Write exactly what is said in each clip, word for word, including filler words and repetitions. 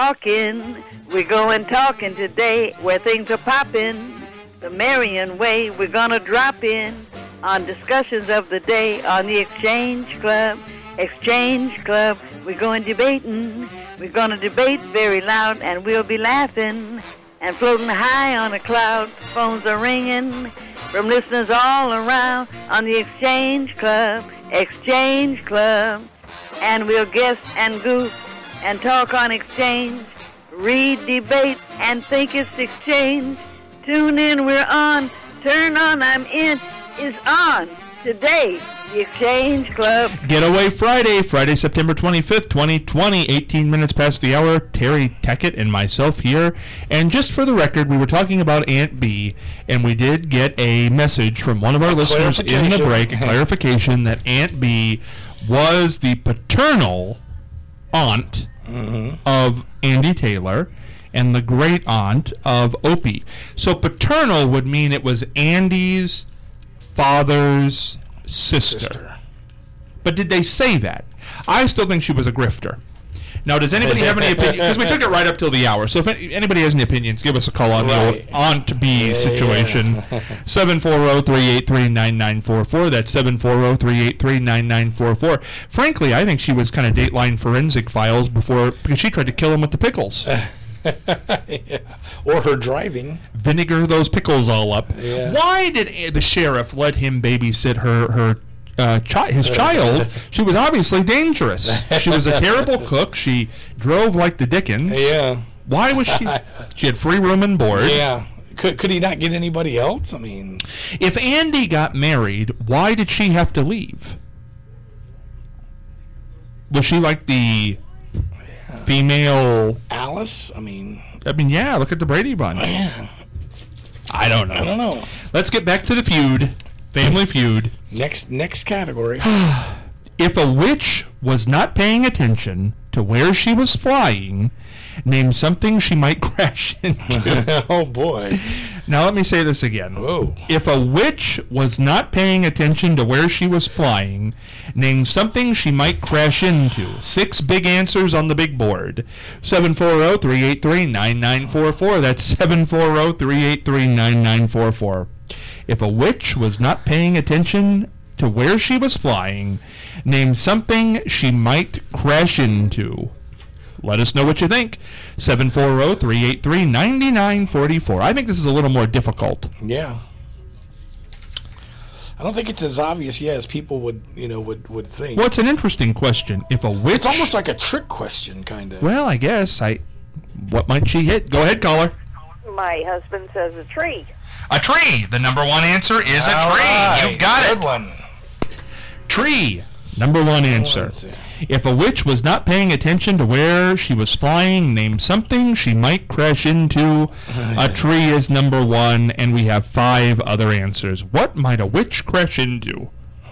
talking. We're going talking today where things are popping. The Marion way, we're going to drop in on discussions of the day on the Exchange Club. Exchange Club, we're going debating. We're going to debate very loud, and we'll be laughing and floating high on a cloud. Phones are ringing from listeners all around on the Exchange Club. Exchange Club. And we'll guess and goof and talk on exchange. Read, debate, and think it's exchange. Tune in, we're on. Turn on, I'm in. Is on. Today, the Exchange Club. Getaway Friday, Friday, September twenty-fifth, twenty twenty, eighteen minutes past the hour. Terry Teckett and myself here. And just for the record, we were talking about Aunt B, and we did get a message from one of our listeners in the break, a clarification that Aunt B was the paternal aunt mm-hmm. of Andy Taylor and the great aunt of Opie. So paternal would mean it was Andy's father's sister. sister. But did they say that? I still think she was a grifter. Now, does anybody have any opinion? Because we took it right up till the hour. So if anybody has any opinions, give us a call on right. the Aunt B yeah, situation. Yeah. seven four zero, three eight three, nine nine four four. That's seven four zero, three eight three, nine nine four four. Frankly, I think she was kind of Dateline Forensic Files before, because she tried to kill him with the pickles. yeah. Or her driving. Vinegar those pickles all up. Yeah. Why did the sheriff let him babysit her her uh, chi- his child? She was obviously dangerous. She was a terrible cook. She drove like the Dickens. Yeah. Why was she? She had free room and board. Yeah. Could could he not get anybody else? I mean, if Andy got married, why did she have to leave? Was she like the female Alice? I mean, I mean, yeah. Look at the Brady Bunch. Yeah. I don't know. I don't know. Let's get back to the feud, Family Feud. Next, next category. If a witch was not paying attention to where she was flying, name something she might crash into. Oh boy! Now let me say this again. Whoa. If a witch was not paying attention to where she was flying, name something she might crash into. Six big answers on the big board. seven four zero, three eight three, nine nine four four. That's seven four zero, three eight three, nine nine four four. If a witch was not paying attention to where she was flying, name something she might crash into. Let us know what you think. seven four zero, three eight three, nine nine four four. I think this is a little more difficult. Yeah. I don't think it's as obvious, yeah, as people would, you know, would, would think. Well, it's an interesting question. If a witch... It's almost like a trick question, kind of. Well, I guess. I. What might she hit? Go ahead, caller. My husband says a tree. A tree. The number one answer is a All tree. Right. You got Good it. one. Tree. Number one answer. If a witch was not paying attention to where she was flying, name something she might crash into. A tree is number one, and we have five other answers. What might a witch crash into?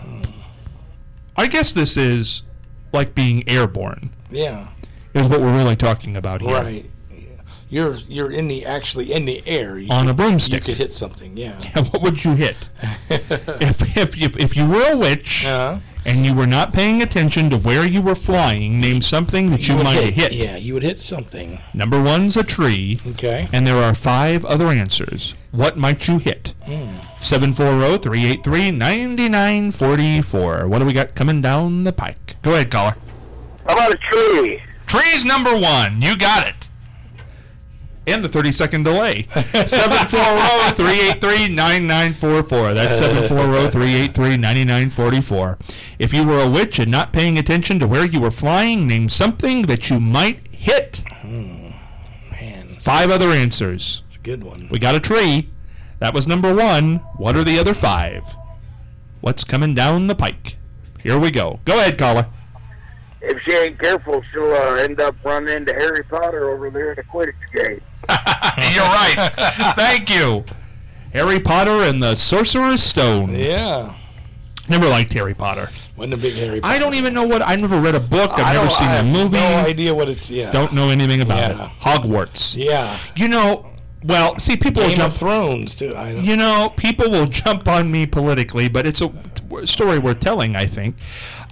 I guess this is like being airborne. Yeah. Is what we're really talking about here. Right. You're you're in the actually in the air. You on could, a broomstick. You could hit something, yeah. Yeah, what would you hit? if, if if if you were a witch uh-huh. and you were not paying attention to where you were flying, name something that you, you might hit, hit. Yeah, you would hit something. Number one's a tree. Okay. And there are five other answers. What might you hit? Mm. seven four zero, three eight three, nine nine four four. What do we got coming down the pike? Go ahead, caller. How about a tree? Tree's number one. You got it. And the thirty-second delay. seven four zero, three eight three, nine nine four four. That's seven four zero, three eight three, nine nine four four. If you were a witch and not paying attention to where you were flying, name something that you might hit. Hmm. Man. Five other answers. It's a good one. We got a tree. That was number one. What are the other five? What's coming down the pike? Here we go. Go ahead, caller. If she ain't careful, she'll uh, end up running into Harry Potter over there at the Quidditch game. You're right. Thank you. Harry Potter and the Sorcerer's Stone. Yeah. Never liked Harry Potter. Wasn't a big Harry Potter. I don't even know what... I've never read a book. I've I never seen I a movie. I have no idea what it's... Yeah. Don't know anything about yeah. it. Hogwarts. Yeah. You know... Well, see, people Game will jump... of Thrones, too. I don't you know, people will jump on me politically, but it's a story worth telling, I think.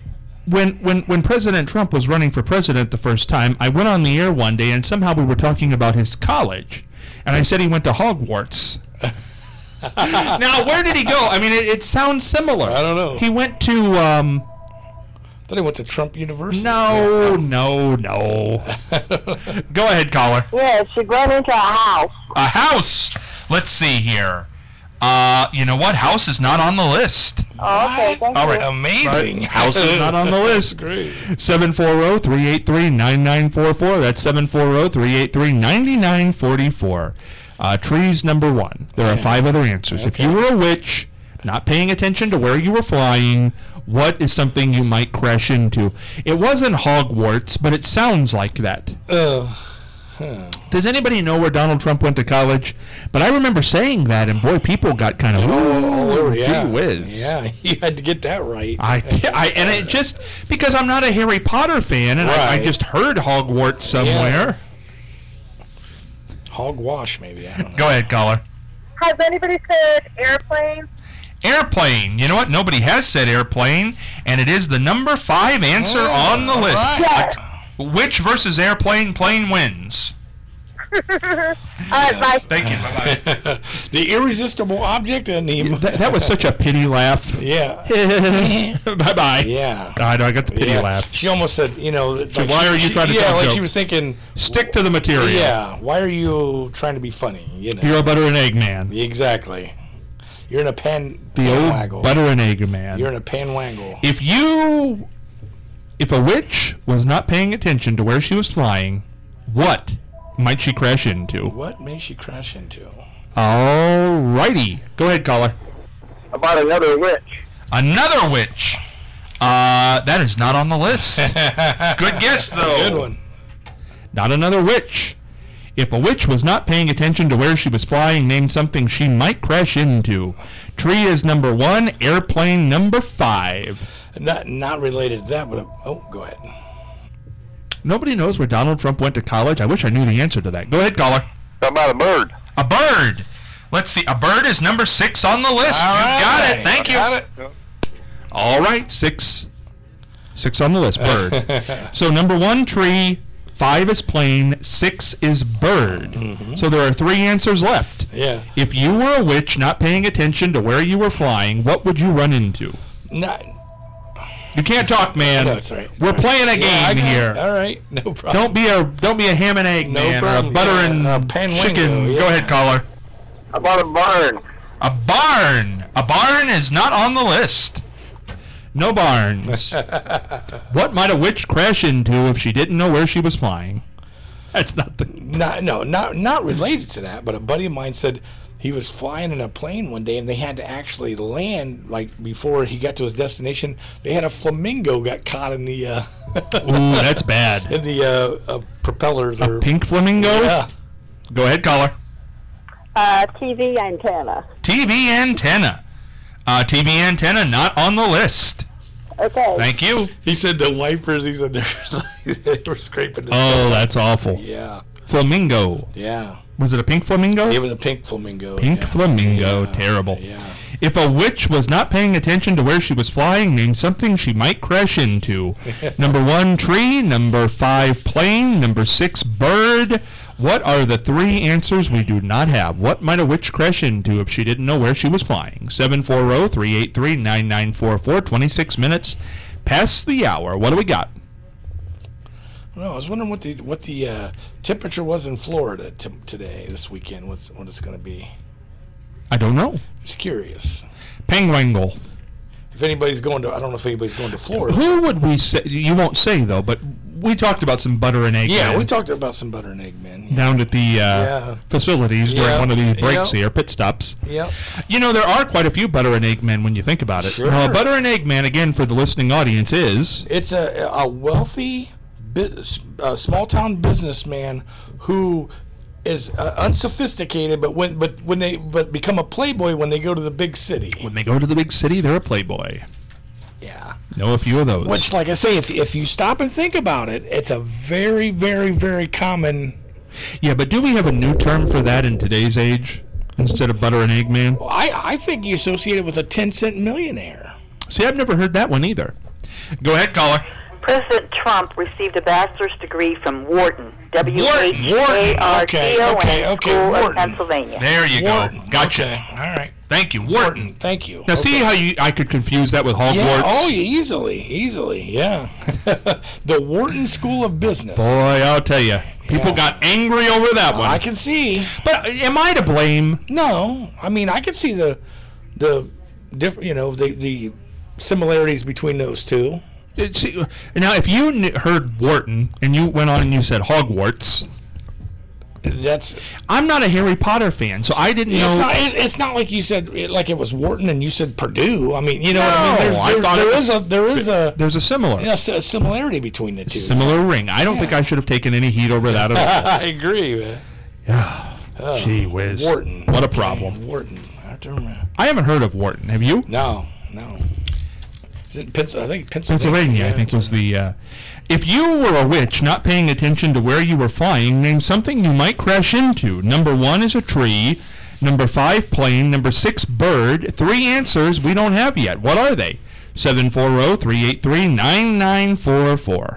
when when when President Trump was running for president the first time, I went on the air one day and somehow we were talking about his college, and I said he went to Hogwarts. Now, where did he go? I mean, it, it sounds similar. I don't know. He went to. Um, I thought he went to Trump University. no, no, no. Go ahead, caller. Yeah, she went into a house. A house. Let's see here. Uh, you know what? House is not on the list. Oh, okay, thank All you. right, Amazing. House is not on the list. Great. seven four zero, three eight three, nine nine four four. That's seven four zero, three eight three, nine nine four four. Uh, trees number one. There are five other answers. If you were a witch, not paying attention to where you were flying, what is something you might crash into? It wasn't Hogwarts, but it sounds like that. Uh, Does anybody know where Donald Trump went to college? But I remember saying that, and boy, people got kind of, oh, ooh, yeah. gee whiz. Yeah, you had to get that right. I, I and it just because I'm not a Harry Potter fan, and I, I Right. just heard Hogwarts somewhere. Hogwash, maybe. I don't know. Go ahead, caller. Has anybody said airplane? Airplane. You know what? Nobody has said airplane, and it is the number five answer Oh, on the list. right. Yes. Which versus airplane? Plane wins. All right, bye. Thank you. Bye-bye. The irresistible object and the... that, that was such a pity laugh. Yeah. Bye-bye. Yeah. I know, I got the pity yeah. laugh. She almost said, you know... Like why are you she, trying to Yeah, tell like jokes? she was thinking... Stick to the material. Yeah, why are you trying to be funny? You know. You're a butter and egg man. Exactly. You're in a pan... The pan old waggle. butter and egg man. You're in a pan wangle. If you... If a witch was not paying attention to where she was flying, what might she crash into? What may she crash into? Alrighty. Go ahead, caller. About another witch. Another witch. Uh, that is not on the list. Good guess, though. Good one. Not another witch. If a witch was not paying attention to where she was flying, name something she might crash into. Tree is number one. Airplane number five. Not not related to that, but... A, oh, go ahead. Nobody knows where Donald Trump went to college. I wish I knew the answer to that. Go ahead, caller. How about a bird? A bird. Let's see. A bird is number six on the list. All you got right. it. Thank you. Got it. All right, six. Six on the list, bird. So number one, tree. Five is plane. Six is bird. Mm-hmm. So there are three answers left. Yeah. If you were a witch not paying attention to where you were flying, what would you run into? Not... You can't talk, man. No, it's all right. We're All right. playing a Yeah, I game got it. here. All right, no problem. Don't be a don't be a ham and egg No man problem. or a butter Yeah, and a panwango, chicken. yeah. Go ahead, caller. How about a barn? A barn. A barn is not on the list. No barns. What might a witch crash into if she didn't know where she was flying? That's not the. Not, no, not not related to that, but a buddy of mine said he was flying in a plane one day and they had to actually land, like, before he got to his destination. They had a flamingo got caught in the uh, Ooh, that's bad. in the uh, uh, propellers. A or pink flamingo? Yeah. Go ahead, caller. Uh, T V antenna. T V antenna. Uh, T V antenna not on the list. Okay. Thank you. He said the wipers, he said they were scraping his Oh, that's awful. Yeah, Flamingo. yeah. Was it a pink flamingo? It was a pink flamingo. Pink yeah. flamingo. Yeah, Terrible. Yeah. If a witch was not paying attention to where she was flying, name something she might crash into. Number one, tree. Number five, plane. Number six, bird. What are the three answers we do not have? What might a witch crash into if she didn't know where she was flying? seven four zero, three eight three, nine nine four four. twenty-six minutes past the hour. What do we got? No, I was wondering what the what the uh, temperature was in Florida t- today, this weekend. What's what it's going to be? I don't know. Just curious. Penguingle. If anybody's going to, I don't know if anybody's going to Florida. Who would we say? You won't say, though, but we talked about some butter and egg Yeah, men we talked about some butter and egg men. Yeah. down at the uh, Yeah. facilities during Yeah. one of these breaks Yeah. here, pit stops. Yep. You know, there are quite a few butter and egg men when you think about it. Sure. Now, a butter and egg man, again, for the listening audience, is It's a a wealthy, bus- uh, small town businessman who is uh, unsophisticated, but when but when they but become a playboy when they go to the big city. when they go to the big city, they're a playboy. Yeah. Know a few of those. Which, like I say, if if you stop and think about it, it's a very, very, very common. Yeah, but do we have a new term for that in today's age instead of butter and egg man? I I think you associate it with a ten cent millionaire. See, I've never heard that one either. Go ahead, caller. President Trump received a bachelor's degree from Wharton, W H Wharton, A R T O N, okay, okay, School Wharton. of Pennsylvania. There you Wharton. go. Gotcha. Okay. All right. Thank you, Wharton. Thank you. Now, see Okay. how you I could confuse that with Hogwarts? Yeah, oh, yeah, easily, easily, yeah. The Wharton School of Business. Boy, I'll tell you, people Yeah. got angry over that one. I can see. But am I to blame? No, I mean I can see the the different, you know, the the similarities between those two. Uh, See, now, if you kn- heard Wharton and you went on and you said Hogwarts, That's I'm not a Harry Potter fan, so I didn't it's know. not it, it's not like you said it, like it was Wharton and you said Purdue. I mean, you know what I No, mean. There's, I there, thought it there was- is a there is a, There's a similar, you know, s- a similarity between the two. similar ring. I don't think I should have taken any heat over that at all. I agree, man. Gee whiz. Wharton. What a Okay, problem. Wharton. I have to remember. I haven't heard of Wharton. Have you? No, no. Is it Pens- I think Pennsylvania. Pennsylvania, I yeah. think, was the. Uh, if you were a witch not paying attention to where you were flying, name something you might crash into. Number one is a tree. Number five, plane. Number six, bird. Three answers we don't have yet. What are they? seven four zero, three eight three, nine nine four four.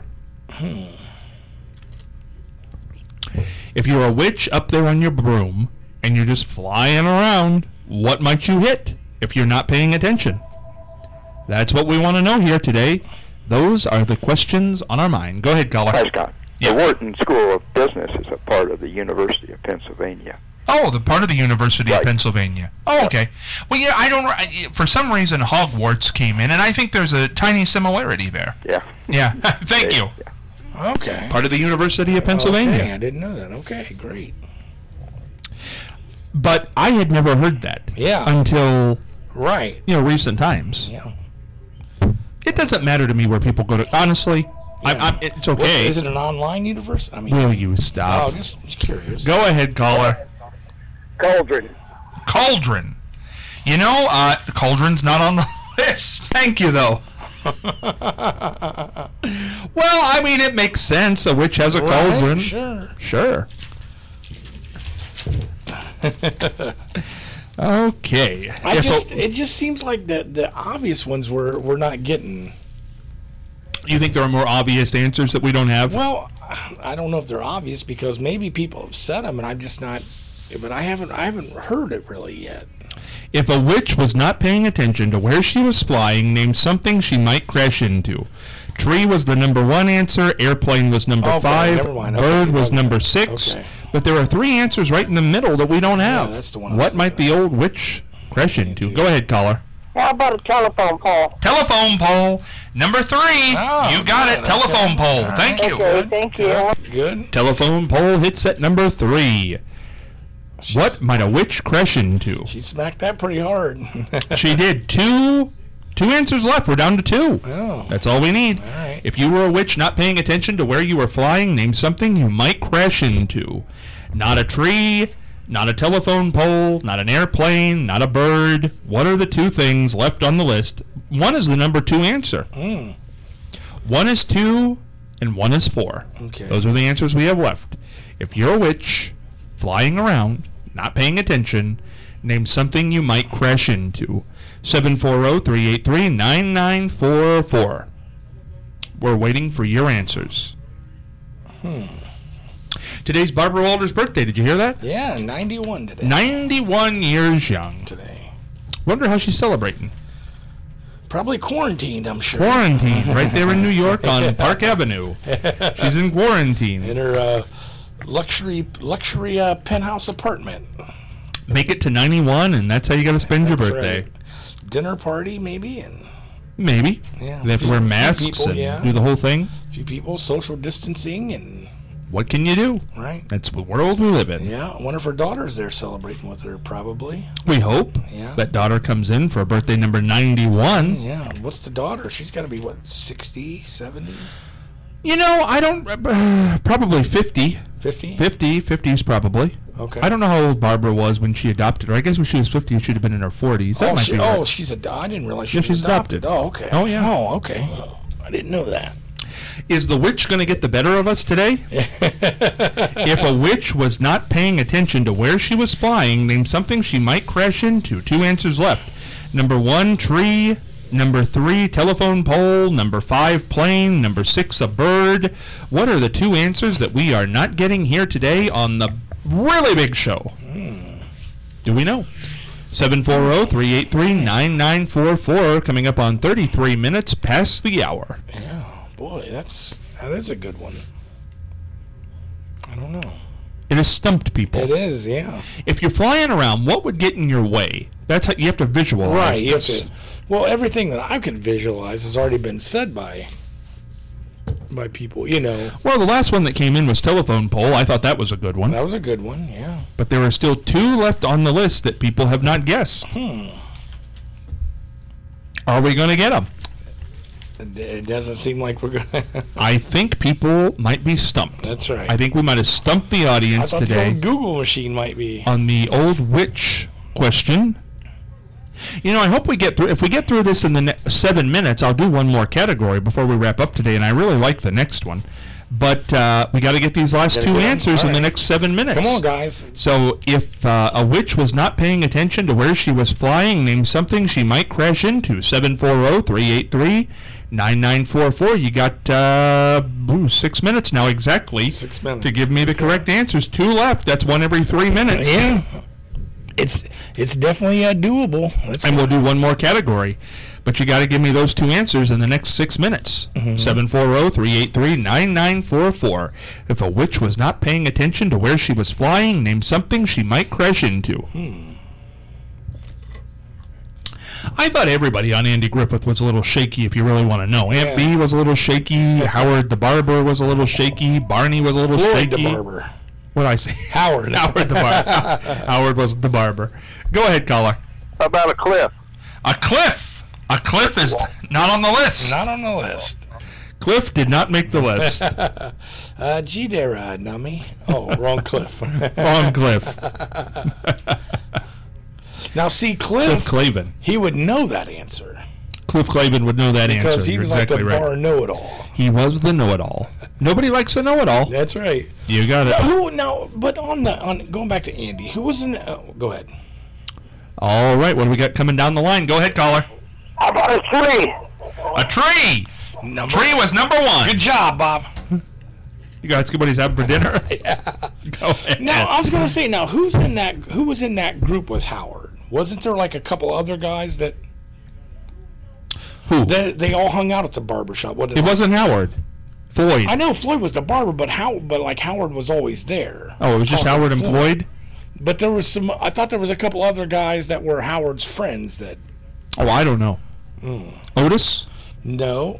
If you're a witch up there on your broom and you're just flying around, what might you hit if you're not paying attention? That's what we want to know here today. Those are the questions on our mind. Go ahead, caller. Hi, Scott. Yeah. The Wharton School of Business is a part of the University of Pennsylvania. Oh, the part of the University of Right. Pennsylvania. Oh, okay. Well, yeah, I don't. I- For some reason, Hogwarts came in, and I think there's a tiny similarity there. Yeah. Yeah. Thank you. Yeah. Okay. Part of the University of Pennsylvania. Okay, I didn't know that. Okay, great. But I had never heard that. Yeah. Until Right. you know recent times. Yeah. It doesn't matter to me where people go to. Honestly, I'm, I'm, it's What, okay. is it an online university? I mean, Will you stop? oh, just, just curious. Go ahead, caller. Cauldron. Cauldron. You know, uh, Cauldron's not on the list. Thank you, though. Well, I mean, it makes sense. A witch has a Right, cauldron. Sure. Sure. Okay. I If just a- it just seems like the the obvious ones we're we're not getting. you think there are more obvious answers that we don't have? Well, I don't know if they're obvious because maybe people have said them and I'm just not. But I haven't I haven't heard it really yet. If a witch was not paying attention to where she was flying, name something she might crash into. Tree was the number one answer. Airplane was number Okay, five. never mind. Bird Okay, was okay. number six. Okay. But there are three answers right in the middle that we don't have. that's the one I What was might the old witch crash into? Go ahead, caller. How about a telephone pole? Telephone pole. Number three. Oh, you got good. it. Telephone Okay. pole. All Thank right. you. Okay, thank you. Good. Telephone pole hits at number three. What might a witch crash into? She smacked that pretty hard. She did. Two two answers left. We're down to two. Oh. That's all we need. All right. If you were a witch not paying attention to where you were flying, name something you might crash into. Not a tree, not a telephone pole, not an airplane, not a bird. What are the two things left on the list? One is the number two answer. Mm. One is two, and one is four. Okay. Those are the answers we have left. If you're a witch flying around, not paying attention, name something you might crash into. seven four zero, three eight three, nine nine four four. We're waiting for your answers. Hmm. Today's Barbara Walters' birthday. Did you hear that? Yeah, ninety-one today. ninety-one years young. Today. Wonder how she's celebrating. Probably quarantined, I'm sure. Quarantine right there in New York on Park Avenue. She's in quarantine. In her uh, luxury luxury uh, penthouse apartment. Make it to ninety-one, and that's how you got to spend your That's birthday. right. Dinner party, maybe, and Maybe. Yeah, They have to few- wear few masks people, and yeah. do the whole thing. a few people, social distancing, and What can you do? right. That's the world we live in. Yeah, one of her daughters there celebrating with her, probably. We hope Yeah. that daughter comes in for birthday number ninety-one. Yeah, what's the daughter? She's got to be, what, sixty, seventy, You know, I don't... Uh, probably fifty. fifty? fifty. fifties probably. Okay. I don't know how old Barbara was when she adopted her. I guess when she was fifty, she should have been in her forties. That Oh, might she, be oh, right. she's a. I didn't realize she Yeah, was she's adopted. adopted. Oh, okay. Oh, yeah. Oh, okay. I didn't know that. Is the witch going to get the better of us today? If a witch was not paying attention to where she was flying, name something she might crash into. Two answers left. Number one, tree. Number three, telephone pole. Number five, plane. Number six, a bird. What are the two answers that we are not getting here today on the really big show? Mm. Do we know? seven four zero, three eight three, nine nine four four, coming up on thirty-three minutes past the hour. Yeah, boy, that's that is a good one. I don't know. It has stumped people. It is, yeah. If you're flying around, what would get in your way? That's how you have to visualize Right, you have this. to. Well, everything that I could visualize has already been said by by people, you know. Well, the last one that came in was telephone pole. I thought that was a good one. That was a good one, yeah. But there are still two left on the list that people have not guessed. Hmm. Are we going to get them? It, it doesn't seem like we're going to. I think people might be stumped. That's right. I think we might have stumped the I audience thought today the old Google machine might be. on the old witch question. You know, I hope we get through. If we get through this in the ne- seven minutes, I'll do one more category before we wrap up today, and I really like the next one. But uh, we got to get these last Gotta two get 'em. answers All in the right. next seven minutes. Come on, guys. So, if uh, a witch was not paying attention to where she was flying, name something she might crash into. seven four zero, three eight three, nine nine four four. You got uh, ooh, six minutes now exactly Six minutes. to give me the correct answers. Two left. That's one every three minutes. Yeah. It's it's definitely uh, doable. That's And we'll do one more category. But you got to give me those two answers in the next six minutes. seven four zero, three eight three, nine nine four four. If a witch was not paying attention to where she was flying, name something she might crash into. Hmm. I thought everybody on Andy Griffith was a little shaky, if you really want to know. Aunt Yeah. B was a little shaky. Howard the Barber was a little shaky. Barney was a little Floyd shaky. the Barber. What did I say? Howard. Howard the Barber. Howard was the barber. Go ahead, caller. How about a cliff? A cliff. A cliff is not on the list. Not on the list. Cliff did not make the list. Uh, gee there, uh, nummy. Oh, wrong Cliff. Wrong Cliff. Now, see, Cliff Cliff, Clavin. he would know that answer. Cliff Clavin would know that Because answer. he You're was exactly like the right. bar know-it-all. He was the know-it-all. Nobody likes a know-it-all. That's right. You got it. Who now? But on the on going back to Andy, who was in? Oh, go ahead. All right, what do we got coming down the line? Go ahead, caller. How about a tree? A tree. Number, Tree was number one. Good job, Bob. You guys, what he's having for dinner? Go ahead. Now I was gonna say, now who's in that? Who was in that group with Howard? Wasn't there like a couple other guys that Who? they, they all hung out at the barbershop? What It wasn't Howard. Floyd. I know Floyd was the barber, but how? But like Howard was always there. Oh, it was just Talking Howard to and Floyd? But there was some. I thought there was a couple other guys that were Howard's friends. That Oh, I don't know. Hmm. Otis? no.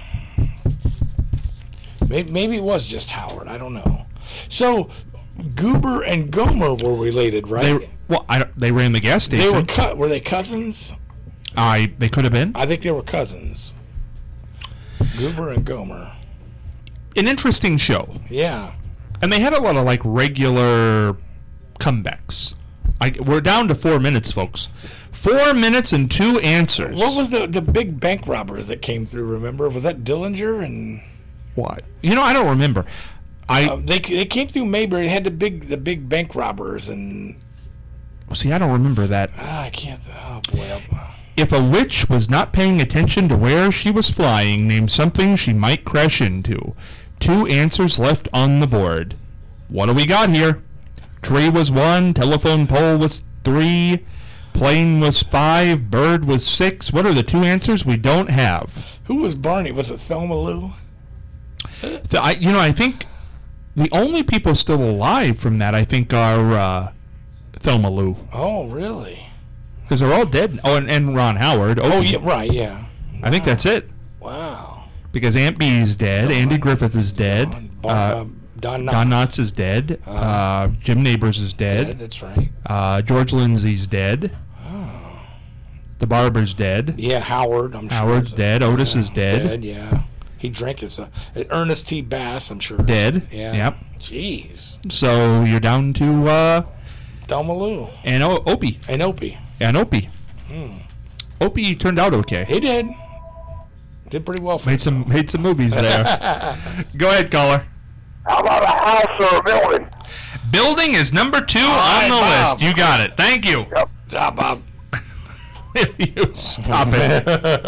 Maybe, maybe it was just Howard. I don't know. So Goober and Gomer were related, right? They well, I don't, they ran the gas They station. were cut. Were they cousins? I they could have been. I think they were cousins. Goober and Gomer. An interesting show. Yeah. And they had a lot of like regular comebacks. I, we're down to four minutes, folks. Four minutes and two answers. What was the the big bank robbers that came through? Remember, was that Dillinger and What? You know, I don't remember. I uh, they they came through Mayberry. They had the big the big bank robbers and see. I don't remember that. ah, I can't. Oh boy. If a witch was not paying attention to where she was flying, name something she might crash into. Two answers left on the board. What do we got here? Tree was one, telephone pole was three, plane was five, bird was six. What are the two answers we don't have? Who was Barney? Was it Thelma Lou? The, I, you know, I think the only people still alive from that, I think, are uh, Thelma Lou. Oh, really? Because they're all dead. Oh, and, and Ron Howard. Oh, yeah, right, yeah. I think that's it. Wow. Because Aunt B is dead. Andy Griffith is dead. Don, Uh, um, Don Knotts. Don Knotts is dead. Uh, Jim Neighbors is Dead, dead. that's right. Uh, George Lindsay's dead. The Barber's dead. Yeah, Howard, I'm sure. Howard's dead. Otis is dead. Dead, yeah. He drank his... Uh, Ernest T. Bass, I'm sure. Dead. Yeah. Yep. Jeez. So you're down to uh, Thelma Lou. and o- Opie. And Opie. And Opie. Hmm. Opie turned out okay. He did. Did pretty well for Made some made some movies there. Go ahead, caller. How about a house or a building? Building is number two right, on the Bob. list. You got it. Thank you. Yep. Ah, Bob. You stop it.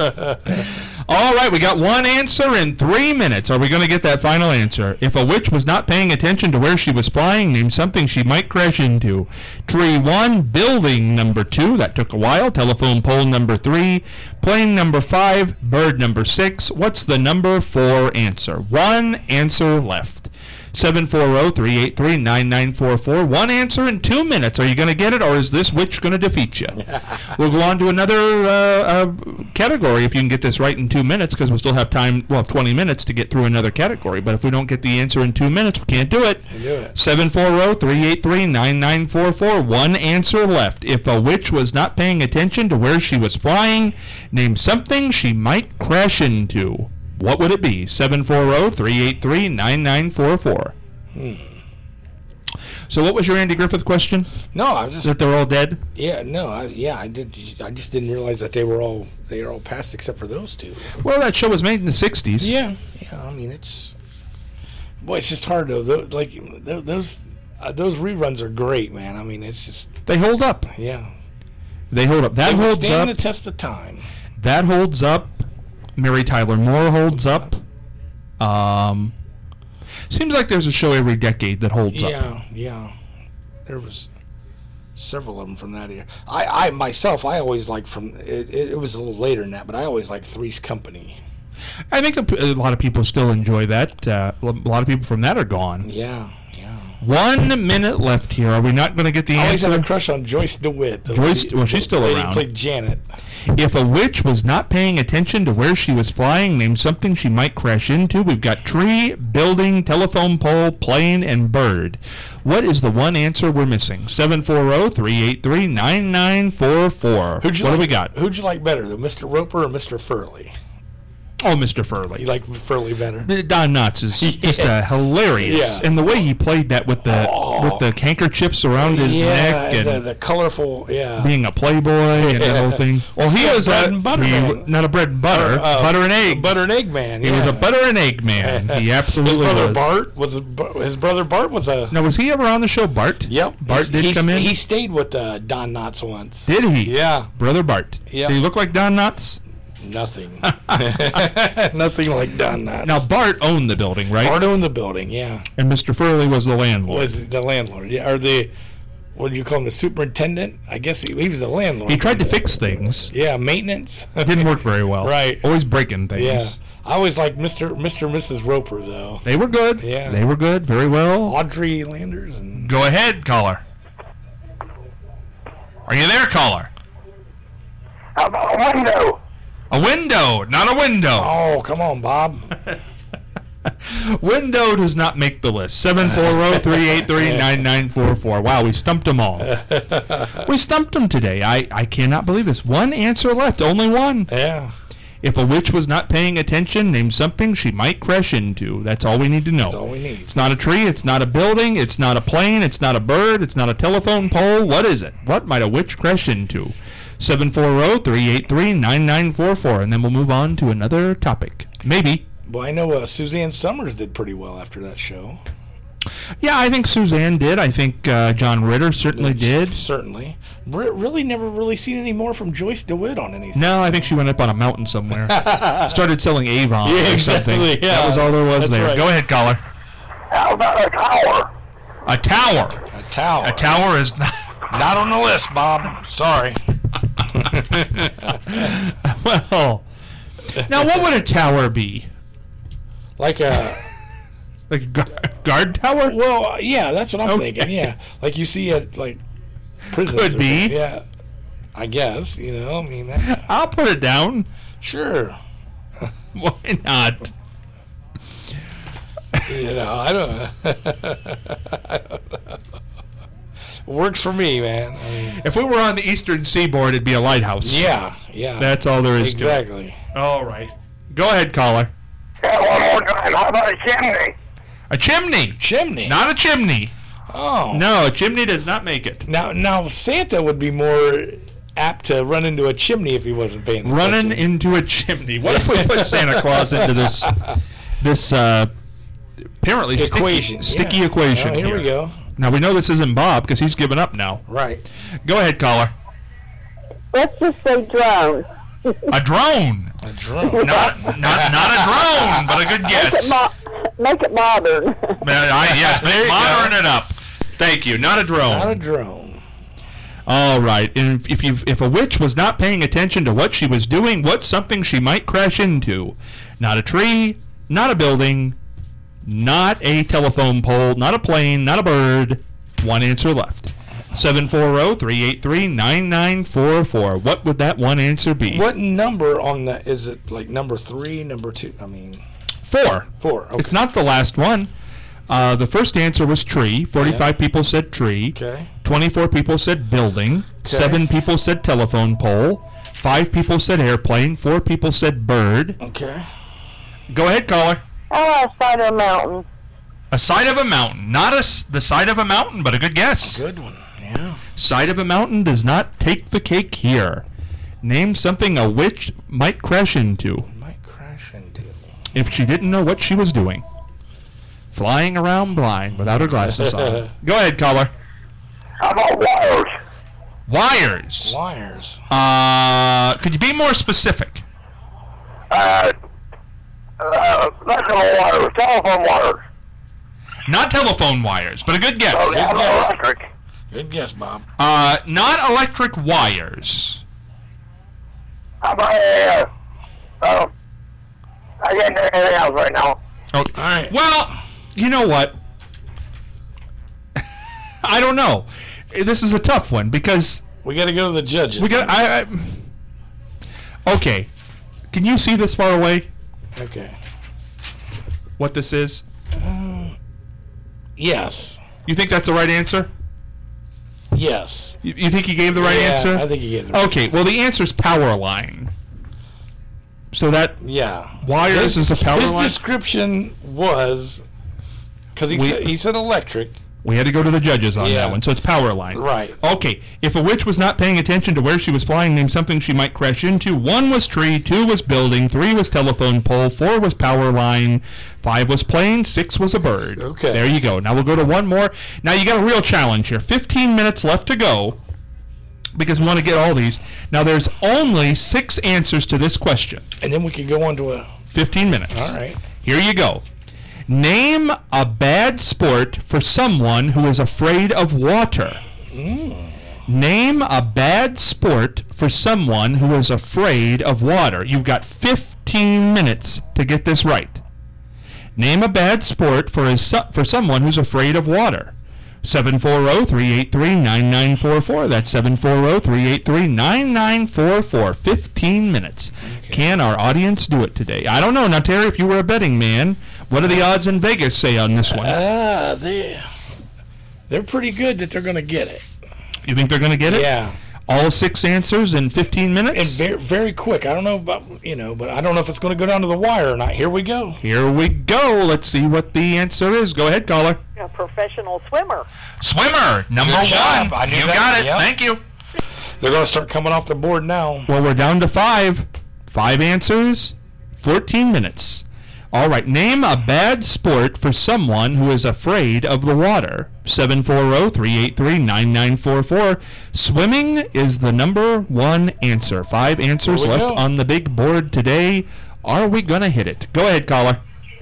All right, we got one answer in three minutes. Are we going to get that final answer? If a witch was not paying attention to where she was flying, name something she might crash into. Tree one, building number two. That took a while. Telephone pole number three. Plane number five. Bird number six. What's the number four answer? One answer left. seven four zero, three eight three, nine nine four four. One answer in two minutes. Are you going to get it, or is this witch going to defeat you? We'll go on to another uh, uh, category if you can get this right in two minutes, because we'll still have time, well, twenty minutes to get through another category. But if we don't get the answer in two minutes, we can't do it. Do it. seven four zero, three eight three, nine nine four four. One answer left. If a witch was not paying attention to where she was flying, name something she might crash into. What would it be? seven four zero, three eight three, nine nine four four. Hmm. So what was your Andy Griffith question? No, I was just That they're all dead? yeah, no, I, yeah, I did. I just didn't realize that they were all they were all passed except for those two. Well, that show was made in the sixties. Yeah, yeah. I mean, it's boy, it's just hard though. Tho- Like tho- those uh, those reruns are great, man. I mean, it's just They hold up. yeah. They hold up. That They will holds stand up. the test of time. That holds up. Mary Tyler Moore holds up. Um, seems like there's a show every decade that holds up. Yeah, yeah. There was several of them from that era. I, I myself, I always liked from it, it. It was a little later than that, but I always liked Three's Company. I think a, a lot of people still enjoy that. Uh, a lot of people from that are gone. Yeah, yeah. One minute left here. Are we not going to get the I always answer? had a crush on Joyce DeWitt. The Joyce- lady- well, she's still the lady who around. Played Janet. If a witch was not paying attention to where she was flying, name something she might crash into. We've got tree, building, telephone pole, plane, and bird. What is the one answer we're missing? seven four zero, three eight three, nine nine four four. Who'd you what like, do we got? Who'd you like better, the Mister Roper or Mister Furley? Oh, Mister Furley. You like Furley better? Don Knotts is just uh, hilarious, Yeah. and the way he played that with the Oh. with the handkerchiefs around his yeah, neck and the, the colorful, yeah. being a playboy and that whole thing. Well, he Not was bread a, and butter he man. w- not a bread and butter, Uh, butter and eggs. Butter and egg man. He yeah. was a butter and egg man. He absolutely His brother was. Bart was a, his brother Bart was a. Now, was he ever on the show, Bart? Yep. Bart He's- did he's- come in. He stayed with uh, Don Knotts once. Did he? Yeah. Brother Bart. Yeah. Did he look like Don Knotts? Nothing. Nothing like Don Knotts. Now, Bart owned the building, right? Bart owned the building. Yeah. And Mister Furley was the landlord. Was the landlord? Yeah. Or the what do you call him? The superintendent? I guess he, he was the landlord. He tried to fix things. Yeah, maintenance. It didn't work very well. Right. Always breaking things. Yeah. I always liked Mister Mister and Missus Roper though. They were good. Yeah. They were good. Very well. Audrey Landers and Go ahead, caller. Are you there, caller? How about a window? A window, not a window. oh, come on, Bob. Window does not make the list. seven four zero, three eight three, nine nine four four. Wow, we stumped them all. We stumped them today. I, I cannot believe this. One answer left. Only one. Yeah. If a witch was not paying attention, name something she might crash into. That's all we need to know. That's all we need. It's not a tree. It's not a building. It's not a plane. It's not a bird. It's not a telephone pole. What is it? What might a witch crash into? seven four zero, three eight three, nine nine four four. And then we'll move on to another topic. Maybe. Well, I know uh, Suzanne Summers did pretty well after that show. Yeah, I think Suzanne did. I think uh, John Ritter certainly did. Certainly. Re- really never really seen any more from Joyce DeWitt on anything. No, I think she went up on a mountain somewhere. Started selling Avon Yeah, or exactly, something. yeah. That was all there was That's there. right. Go ahead, caller. How about a tower? A tower. A tower. A tower is not... Not on the list, Bob. Sorry. Well, now what would a tower be? Like a... Like a gu- guard tower? Well, uh, yeah, that's what I'm Okay. thinking, yeah. Like you see at, like, prisons. Could or be. something. Yeah. I guess, you know, I mean, that, I'll put it down. sure. Why not? You know, I don't Works for me, man. I mean, If we were on the eastern seaboard, it'd be a lighthouse. yeah, yeah. That's all there is exactly. to it. All right. Go ahead, caller. Yeah, one more time. How about a chimney? A chimney. Chimney. Not a chimney. Oh. No, a chimney does not make it. Now, now Santa would be more apt to run into a chimney if he wasn't paying attention. Running into a chimney. What if we put Santa Claus into this this uh, apparently sticky- equation. sticky, yeah. equation? Oh, here we go. Now we know this isn't Bob because he's given up now. Right. Go ahead, caller. let's just say drone. A drone. A drone. Not, not, not a drone, but a good Make guess. it, mo- make it modern. Man, I, yes, There you modern go. it up. Thank you. Not a drone. Not a drone. All right. And if you if a witch was not paying attention to what she was doing, what's something she might crash into? Not a tree, not a building, not a telephone pole, not a plane, not a bird. One answer left. seven four zero, three eight three, nine nine four four. What would that one answer be? What number on that? Is it like number three, number two? I mean, Four. four. Okay. It's not the last one. Uh, the first answer was tree. forty-five people said tree. Okay. twenty-four people said building. Seven people said telephone pole. Five people said airplane. Four people said bird. Okay. Go ahead, caller. Oh, a side of a mountain. A side of a mountain. Not a s the side of a mountain, but a good guess. Good one. Yeah. Side of a mountain does not take the cake here. Name something a witch might crash into Might crash into. if she didn't know what she was doing. Flying around blind without her glasses on. Go ahead, caller. How about wires? Wires. Wires. Uh, could you be more specific? Uh, uh, electrical wires, telephone wires. Not telephone wires, but a good guess. Oh, yeah, electric. Good guess, Bob. Uh, not electric wires. How about, uh, uh, I can't do anything else right now. Oh, All right. well, you know what? I don't know. This is a tough one because We got to go to the judges. we got. I, I. Okay, can you see this far away? Okay. What this is? Yes. You think that's the right answer? Yes. You, you think you gave the right Yeah, answer? I think he gave the right Okay. Well, the answer is power line. So that Yeah. wires is a power His line. description was because he We- said he said electric. We had to go to the judges on Yeah. that one, so it's power line. Right. Okay, if a witch was not paying attention to where she was flying, name something she might crash into. One was tree, two was building, three was telephone pole, four was power line, five was plane, six was a bird. Okay. There you go. Now we'll go to one more. Now you got a real challenge here. fifteen minutes left to go because we want to get all these. Now there's only six answers to this question. And then we could go on to a. fifteen minutes. All right. Here you go. Name a bad sport for someone who is afraid of water. Name a bad sport for someone who is afraid of water. You've got fifteen minutes to get this right. Name a bad sport for a, su- for someone who's afraid of water. seven four zero, three eight three, nine nine four four. That's seven four zero, three eight three, nine nine four four. fifteen minutes. Can our audience do it today? I don't know. Now, Terry, if you were a betting man, what do the odds in Vegas say on this one? Ah, they they're pretty good that they're going to get it. You think they're going to get it? Yeah. All six answers in fifteen And minutes? very very quick. I don't know about you know, but I don't know if it's going to go down to the wire or not. Here we go. Here we go. Let's see what the answer is. Go ahead, caller. A professional swimmer. Swimmer, number Good job. one. I knew You that. got it. Yep. Thank you. They're going to start coming off the board now. Well, we're down to five. Five answers, fourteen minutes. All right, name a bad sport for someone who is afraid of the water. seven four zero, three eight three, nine nine four four. Swimming is the number one answer. Five answers Here we left go. on the big board today. Are we going to hit it? Go ahead, caller.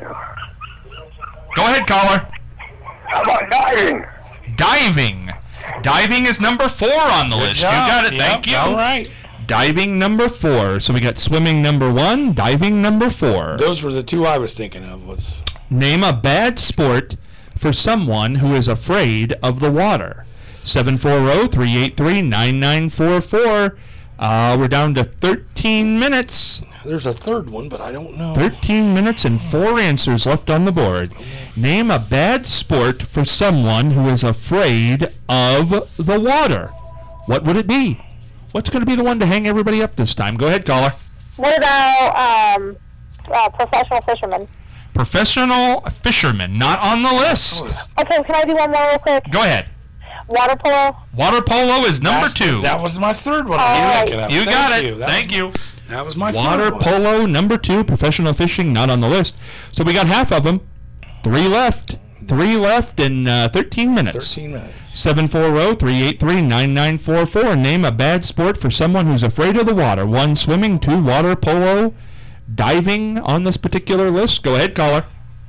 Go ahead, caller. How about diving? Diving. Diving is number four on the list. Good job. You got it. Yep, Thank you. All right. Diving number four. So we got swimming number one, diving number four. Those were the two I was thinking of. Was Name a bad sport for someone who is afraid of the water. seven four zero, three eight three, nine nine four four. Uh, we're down to thirteen minutes. there's a third one, but I don't know. thirteen minutes and four answers left on the board. Name a bad sport for someone who is afraid of the water. What would it be? What's going to be the one to hang everybody up this time? Go ahead, caller. What about um, uh, professional fishermen? Professional fisherman, not on the list. Okay, can I do one more real quick? Go ahead. Water polo? Water polo is number That's- two. That was my third one. I All was right. thinking of. You Thank got it. you. That Thank was, you. That was my Water third one. polo, number two. Professional fishing, not on the list. So we got half of them. Three left. Three left in uh, thirteen minutes. Thirteen minutes. seven four zero, three eight three, nine nine four four. Name a bad sport for someone who's afraid of the water. One, swimming. Two, water polo. Diving on this particular list. Go ahead, caller.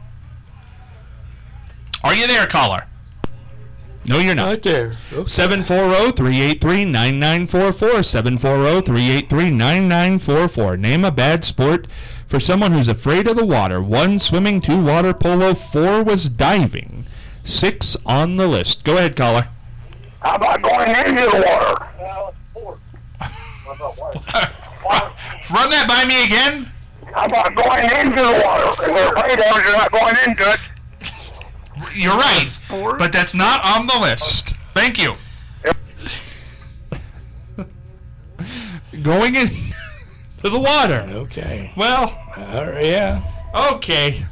Are you there, caller? No, you're not. Right there. Okay. seven four zero, three eight three, nine nine four four. seven four zero, three eight three, nine nine four four. Name a bad sport for someone who's afraid of the water. One, swimming. Two, water polo. Four was diving. Six on the list. Go ahead, caller. How about going into the water? Run that by me again. How about going into the water? If you're afraid of it, you're not going into it. You're right, but that's not on the list. Thank you. Going in to the water. Okay. Well, All right, yeah. okay.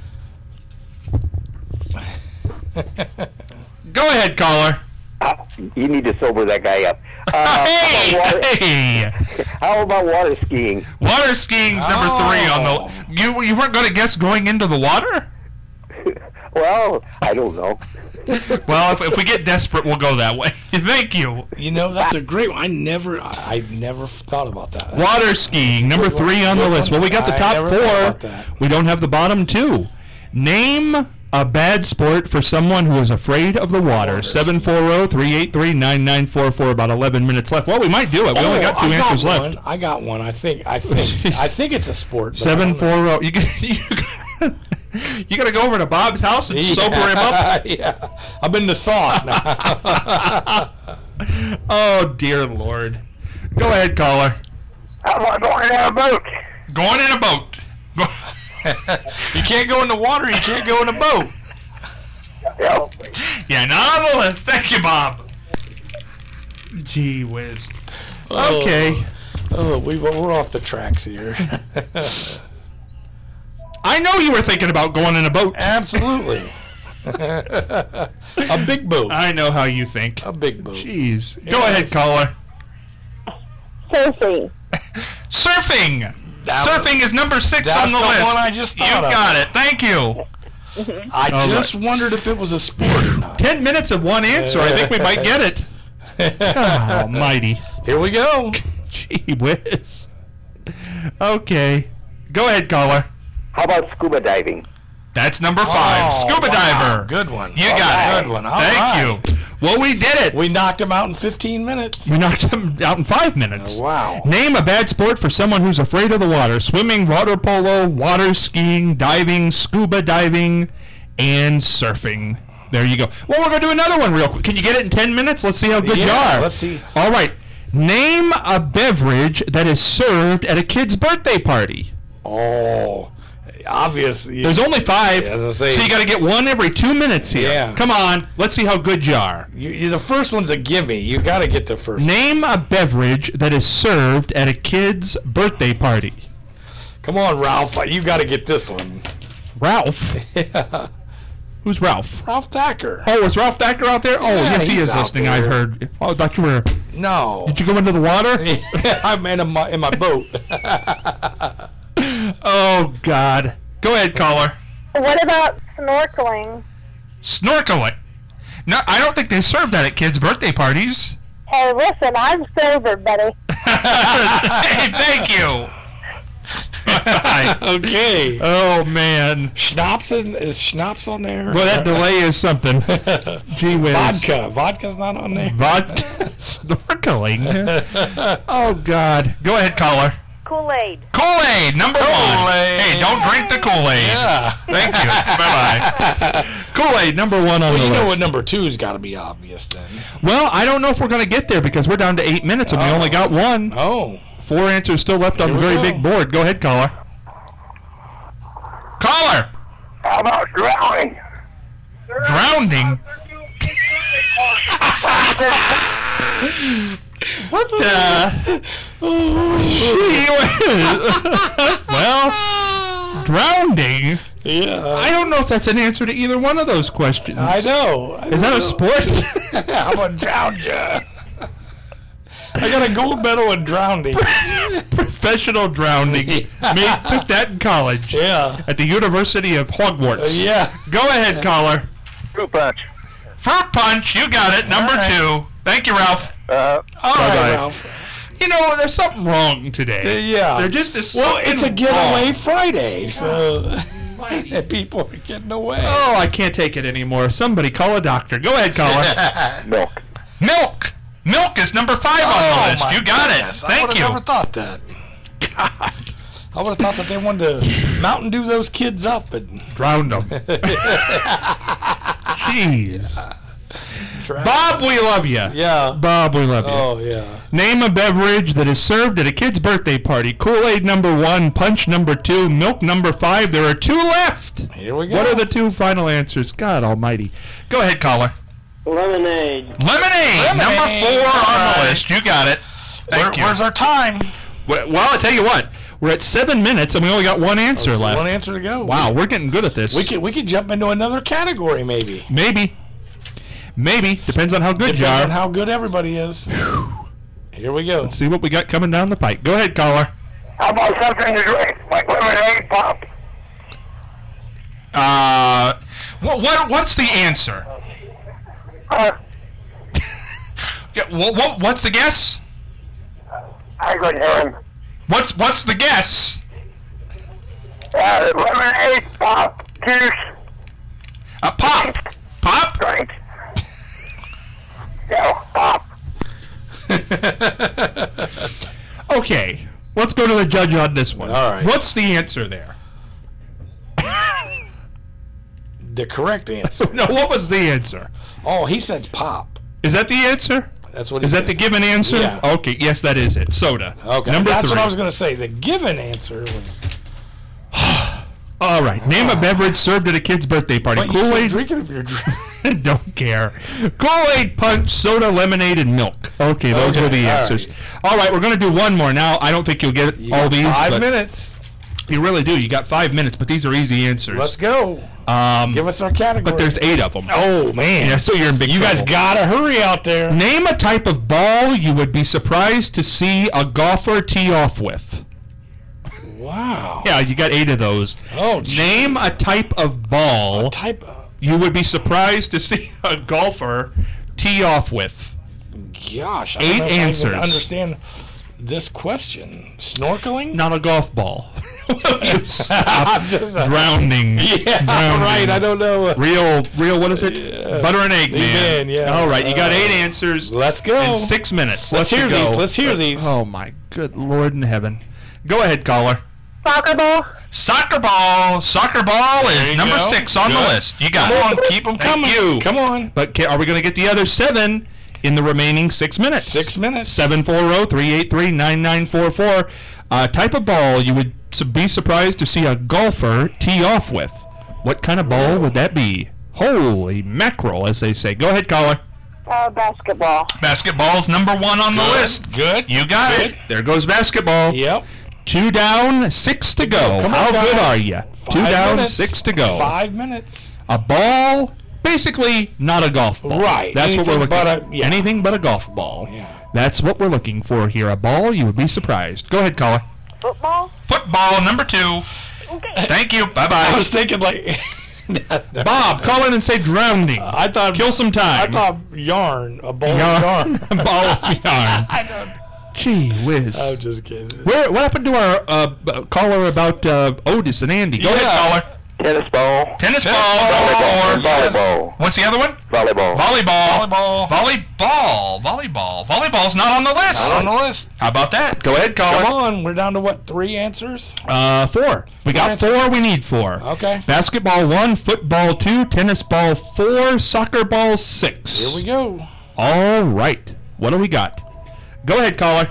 Go ahead, caller. Uh, you need to sober that guy up. Uh, Hey, how, about water, hey! how about water skiing? Water skiing's number three on Oh. the. You you weren't going to guess going into the water? Well, I don't know. Well, if, if we get desperate, we'll go that way. Thank you. You know, that's a great one. I never, I, I never thought about that. Water skiing, number Good one. three on the Good list. one. Well, we got the I top never thought about four. that. We don't have the bottom two. Name a bad sport for someone who is afraid of the water. seven four zero, three eight three, nine nine four four. About eleven minutes left. Well, we might do it. We only got two Oh, I answers got left. one. I got one. I think. I think. I think it's a sport. but I seven don't four know. zero. You got you got you got to go over to Bob's house and sober him up. Yeah, I'm in the sauce now. Oh dear Lord. Go ahead, caller. How about going in a boat? Going in a boat. Go- You can't go in the water. You can't go in a boat. Yep. Yeah, not on the list. Thank you, Bob. Gee whiz. Okay. Oh, we, we're off the tracks here. I know you were thinking about going in a boat. Absolutely. A big boat. I know how you think. A big boat. Jeez. Go Yes. ahead, caller. Surfing. Surfing. That Surfing is number six that's on the, the list. one I just You thought of. got it. Thank you. I All just right. wondered if it was a sport or not. Ten minutes of one answer. I think we might get it. God almighty. Here we go. Gee whiz. Okay. Go ahead, caller. How about scuba diving? That's number five. Oh, Scuba wow. diver. Good one. You All got right. it. Good one. All Thank right. you. Well, we did it. We knocked him out in fifteen minutes. We knocked him out in five minutes. Oh, wow. Name a bad sport for someone who's afraid of the water. Swimming, water polo, water skiing, diving, scuba diving, and surfing. There you go. Well, we're going to do another one real quick. Can you get it in ten minutes? Let's see how good you Yeah, are. let's see. All right. Name a beverage that is served at a kid's birthday party. Oh, obviously. There's only five, Yeah, as I was saying- so you got to get one every two minutes here. Yeah. Come on. Let's see how good you are. You, you, the first one's a gimme. You got to get the first. Name a beverage that is served at a kid's birthday party. Come on, Ralph. You got to get this one. Ralph? Yeah. Who's Ralph? Ralph Thacker. Oh, is Ralph Thacker out there? Oh, Yeah, yes, he he's is out listening. there. I heard. Oh, I thought you were. No. Did you go into the water? I'm in, a, my- in my boat. Oh, God. Go ahead, caller. What about snorkeling? Snorkeling. No, I don't think they serve that at kids' birthday parties. Hey, listen, I'm sober, buddy. Hey, thank you. Okay. Oh, man. Schnapps is, is Schnapps on there? Well, that delay is something. Gee whiz. Vodka. Vodka's not on there. Vodka. Snorkeling. Oh, God. Go ahead, caller. Kool-Aid. Kool-Aid, number one. Kool-Aid. Hey, don't drink the Kool-Aid. Yeah. Thank you. Bye-bye. Kool-Aid, number one on Well, the you know what list. number two's got to be obvious then. Well, I don't know if we're going to get there because we're down to eight minutes and we Oh. only got one. Oh. Four answers still left on Here the we very go. big board. Go ahead, caller. Caller! How about drowning? Drowning? What the? Gee whiz. Well, drowning? Yeah. I don't know if that's an answer to either one of those questions. I know. I Is that a know. sport? I'm a drown ya. I got a gold medal in drowning. Professional drowning. Me took that in college. Yeah. At the University of Hogwarts. Uh, yeah. Go ahead, caller. Fruit punch. Fruit punch, you got it. Number right. two. Thank you, Ralph. Uh, All right, Bye-bye. Ralph. You know, there's something wrong today. Uh, yeah. There just is Well, something it's a getaway wrong. Friday, so Mighty. people are getting away. Oh, I can't take it anymore. Somebody call a doctor. Go ahead, caller. milk. Milk. Milk is number five on the list. my You got goodness. it. I Thank would you. have never thought that. God. I would have thought that they wanted to Mountain Dew those kids up and Drowned them. Jeez. Bob, we love you. Yeah. Bob, we love you. Oh, yeah. Name a beverage that is served at a kid's birthday party. Kool-Aid number one, Punch number two, Milk number five. There are two left. Here we go. What are the two final answers? God almighty. Go ahead, caller. Lemonade. Lemonade, number Lemonade. four on All the right. list. You got it. Thank Where, you. Where's our time? Well, well, I'll tell you what. We're at seven minutes, and we only got one answer left. One answer to go. Wow, we're getting good at this. We could we could jump into another category maybe. Maybe. Maybe. Depends on how good you Depends are. on how good everybody is. Here we go. Let's see what we got coming down the pike. Go ahead, caller. How about something to drink, like lemonade pop? Uh, what, what what's the answer? Uh, Yeah, what, what what's the guess? I couldn't hear him. What's what's the guess? Uh, lemonade pop juice A pop. Pop. drink. Yeah, pop. Okay, let's go to the judge on this one. All right. What's the answer there? The correct answer. No, what was the answer? Oh, he said pop. Is that the answer? That's what he Is that said. the given answer? Yeah. Okay, yes, that is it. Soda. Okay. Number That's three. what I was going to say. The given answer was. All right. Name a beverage served at a kid's birthday party. But you can't Kool-Aid. drink it if you're drinking. Don't care. Kool-Aid, Punch, soda, lemonade, and milk. Okay, those Okay, were the all answers. right. All right, we're going to do one more now. I don't think you'll get You all got these. Five but minutes. You really do. You got five minutes, but these are easy answers. Let's go. um, Give us our category. but there's eight of them. Oh man. Yeah, so you're in big You guys trouble. gotta hurry out there. Name a type of ball you would be surprised to see a golfer tee off with. Wow. Yeah, you got eight of those. Oh, geez. Name a type of ball Type of. you would be surprised to see a golfer tee off with. Gosh. I Eight don't know if I answers. even understand this question. Snorkeling? Not a golf ball. You stop I'm just, uh, drowning. Yeah. Drowning. Right. I don't know. Real, real. What is it? Butter and egg, man. Man, yeah. All right, you got Uh, eight answers Let's go. in six minutes. Let's hear go. these. Let's hear these. Oh my good Lord in heaven! Go ahead, caller. Soccer ball. Soccer ball. Soccer ball There is you number go. six on the Good. list. You got Come it. on. Keep them Thank coming. you. Come on. But ca- are we going to get the other seven in the remaining six minutes? Six minutes. seven four zero, three eight three, nine nine four four. Uh, type of ball you would su- be surprised to see a golfer tee off with. What kind of ball would that be? Holy mackerel, as they say. Go ahead, caller. Uh, basketball. Basketball's number one on the Good. list. Good. You got Good. it. There goes basketball. Yep. Two down, six to go. Come on, How guys. good are you? Two Five down, minutes. six to go. Five minutes. A ball, basically not a golf ball. Right. That's what we're Anything looking. but a- yeah. Anything but a golf ball. Yeah. That's what we're looking for here. A ball, you would be surprised. Go ahead, caller. Football. Football, number two. Okay. Thank you. Bye I bye. was thinking like. Bob, call in and say drowning. I thought. Kill some I time. thought yarn. A ball yarn. of yarn. Ball of yarn. I don't. Gee whiz. I'm just kidding. Where, what happened to our uh, b- caller about uh, Otis and Andy? Go Yeah. ahead, caller. Tennis ball. Tennis, Tennis ball, ball. number four. Yes. Volleyball. What's the other one? Volleyball. Volleyball. Volleyball. Volleyball. Volleyball. Volleyball's not on the list. Not on the list. How about that? Go ahead, caller. Come on. We're down to what? Three answers? Uh, four. We got Four four. We need four. Okay. Basketball one, football two, tennis ball four, soccer ball six. Here we go. All right. What do we got? Go ahead, caller.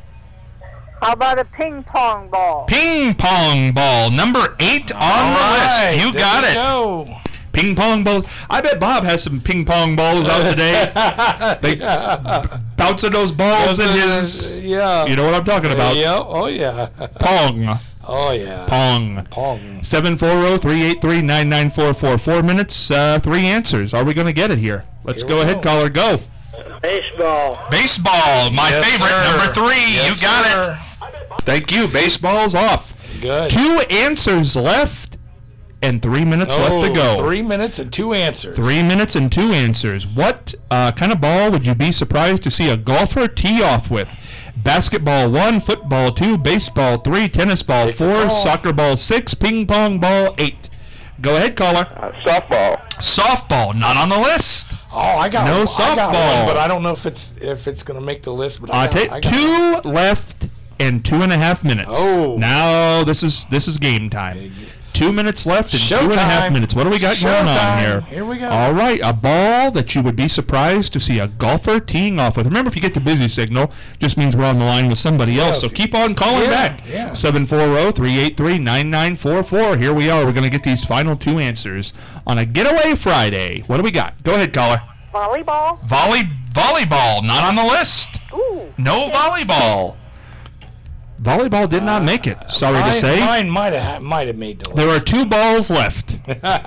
How about a ping pong ball? Ping pong ball, number eight on the Right, list. You there got we it. Go. Ping pong balls. I bet Bob has some ping pong balls out today. They b- bouncing those balls in his. Yeah. You know what I'm talking about? Yeah. Oh yeah. Pong. Oh yeah. Pong. Pong. seven four zero, three eight three, nine nine four four. Four minutes, uh, three answers. Are we going to get it here? Let's Here go we ahead, go. caller. Go. Baseball. Baseball, my Yes, favorite, sir. number three. Yes, you got sir. it. Thank you. Baseball's off. Good. Two answers left and three minutes Oh, left to go. Three minutes and two answers. Three minutes and two answers. What uh, kind of ball would you be surprised to see a golfer tee off with? Basketball one, football two, baseball three, tennis ball Take a four, call. soccer ball six, ping pong ball eight. Go ahead, caller. Uh, softball. Softball, not on the list. Oh, I got No I got softball. one, but I don't know if it's if it's going to make the list. But I Uh, got, take I got two left and two and a half minutes. Oh. Now this is this is game time. Two minutes left and two and a half Showtime. minutes. What do we got going on Showtime. here? Here we go. All right, a ball that you would be surprised to see a golfer teeing off with. Remember, if you get the busy signal, just means we're on the line with somebody else. Yes. So keep on calling Yeah, back. yeah. seven four zero, three eight three, nine nine four four. Here we are. We're going to get these final two answers on a Getaway Friday. What do we got? Go ahead, caller. Volleyball. Volley volleyball, not on the list. Ooh. No volleyball. Volleyball did not make it. Sorry mine, to say. Mine might have might have made the list. There are two balls left.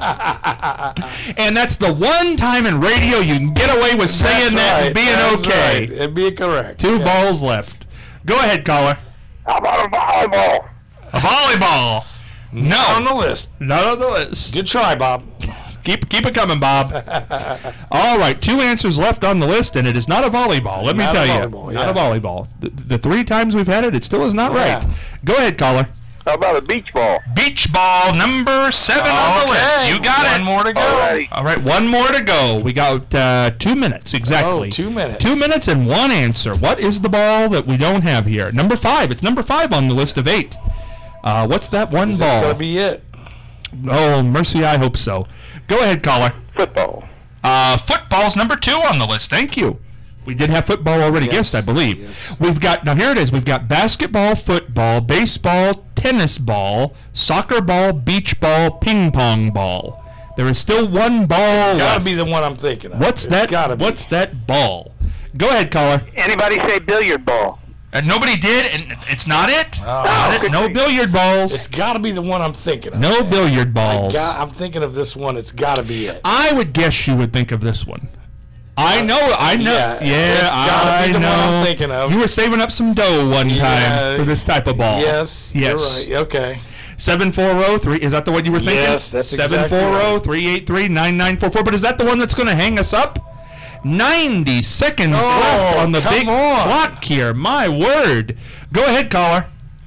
And that's the one time in radio you can get away with saying That's that right, and being that's okay. right. It'd be correct. Two Yeah. balls left. Go ahead, caller. How about a volleyball? A volleyball. Not on No. the list. Not on the list. Good try, Bob. Keep keep it coming, Bob. All right, two answers left on the list, and it is not a volleyball. Let me Not a tell you, volleyball, not a yeah. volleyball. The, the three times we've had it, it still is not Yeah. right. Go ahead, caller. How about a beach ball? Beach ball number seven on the list. You got One it. more to go. Alrighty. All right, one more to go. We got uh, two minutes exactly. Oh, two minutes. Two minutes and one answer. What is the ball that we don't have here? Number five. It's number five on the list of eight. Uh, what's that one Is ball? this gonna be it? Oh, mercy, I hope so. Go ahead, caller. Football. Uh, football's number two on the list. Thank you. We did have football already Yes, guessed, I believe. yes. We've got, now here it is. We've got basketball, football, baseball, tennis ball, soccer ball, beach ball, ping pong ball. There is still one ball Gotta left. be the one I'm thinking of. What's It's that? Gotta be. What's that ball? Go ahead, caller. Anybody say billiard ball? And nobody did, and it's not it. Oh. Not it. No billiard balls. It's gotta be the one I'm thinking of. No billiard I balls. got, I'm thinking of this one. It's gotta be it. I would guess you would think of this one. I know, I know, yeah, yeah, it's gotta I be the know. one I'm thinking of. You were saving up some dough one Yeah. time for this type of ball. Yes. yes. You're right. Okay. Seven four zero three. Is that the one you were thinking? Yes, that's seven exactly four zero right. three eight three nine nine four four. But is that the one that's going to hang us up? Ninety seconds Oh, left on the come big on. clock here. My word. Go ahead, caller.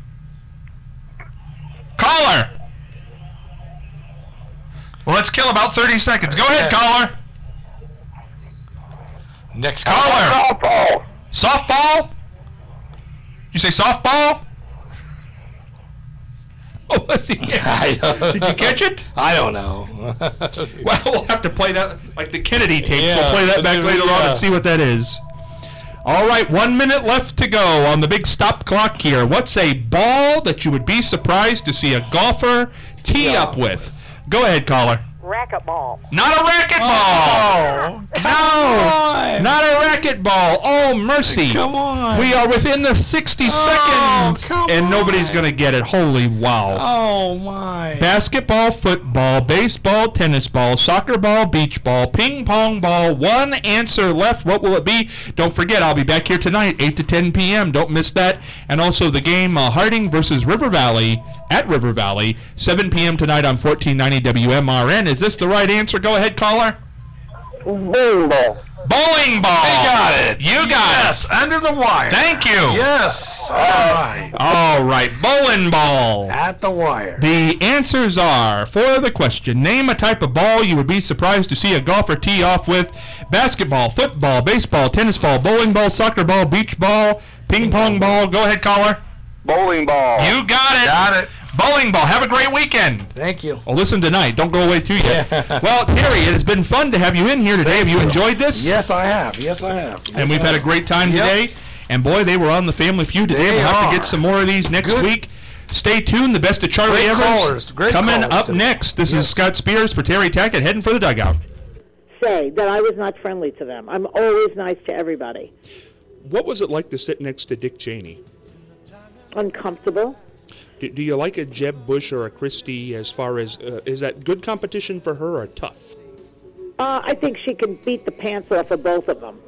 Caller. Well, let's kill about thirty seconds. Go ahead, caller. Next Caller. Softball. Softball? You say softball? Oh, let's see. I don't Did you catch it? I don't know. Well, we'll have to play that like the Kennedy tapes. Yeah, we'll play that back later on yeah. and see what that is. All right, one minute left to go on the big stop clock here. What's a ball that you would be surprised to see a golfer tee Yeah. up with? Go ahead, caller. Racquetball. Not a racquetball. Oh, come on. Not a racquetball. Oh, mercy. Come on. We are within the sixty Oh, seconds, come and nobody's on. going to get it. Holy wow. Oh my. Basketball, football, baseball, tennis ball, soccer ball, beach ball, ping pong ball. One answer left. What will it be? Don't forget, I'll be back here tonight, eight to ten p.m. Don't miss that. And also the game uh, Harding versus River Valley at River Valley, seven p.m. tonight on fourteen ninety W M R N. Is this the right answer? Go ahead, caller. Bowling ball. Bowling ball. You got it. You got yes, it. under the wire. Thank you. Yes. All right. All right, bowling ball. At the wire. The answers are, for the question, name a type of ball you would be surprised to see a golfer tee off with. Basketball, football, baseball, tennis ball, bowling ball, soccer ball, beach ball, ping pong ball. Go ahead, caller. Bowling ball. You got it. Got it. Bowling ball. Have a great weekend. Thank you. Well, listen tonight. Don't go away too yet. Well, Terry, it has been fun to have you in here today. Have you enjoyed this? Yes, I have. Yes, I have. And Yes, we've I had a have. great time Yep. today. And boy, they were on the Family Feud today. They We'll have are. to get some more of these next Good. week. Stay tuned. The best of Charlie Great Evers callers. Great coming callers up today. next. This is Yes. Scott Spears for Terry Tackett heading for the dugout. Say that I was not friendly to them. I'm always nice to everybody. What was it like to sit next to Dick Cheney? Uncomfortable. Do, do you like a Jeb Bush or a Christie as far as, uh, is that good competition for her or tough? Uh, I think she can beat the pants off of both of them.